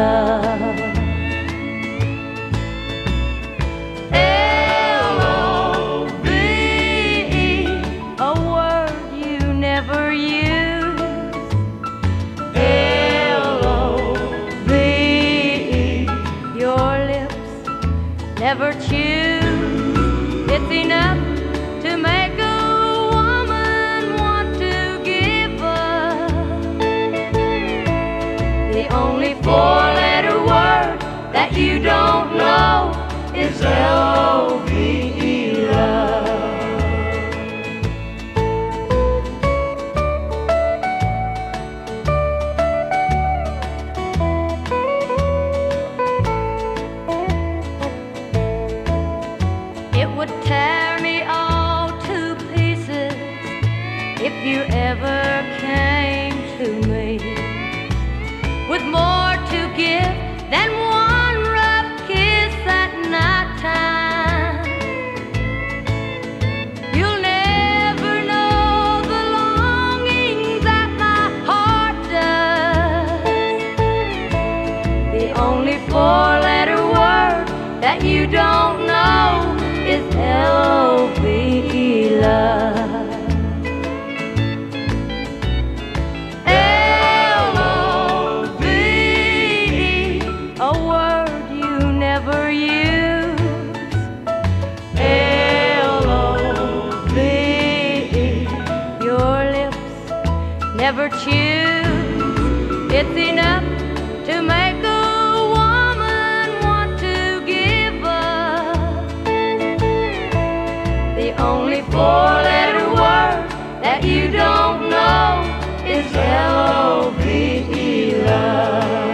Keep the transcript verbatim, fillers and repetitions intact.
love. L O V E, a word you never use. L O V E, your lips never choose. It's enough to make a woman want to give up. The only four-letter word that you don't know is L O V E, love. It would tear me all to pieces if you ever came to me with more to give than one rough kiss at night time. You'll never know the longing that my heart does. The only four-letter word that you don't know is L O V E, love. L O V E, a word you never use. L O V E, your lips never choose. It's enough to make a woman want to give up. The only four-letter word that you don't know is L O V E, love.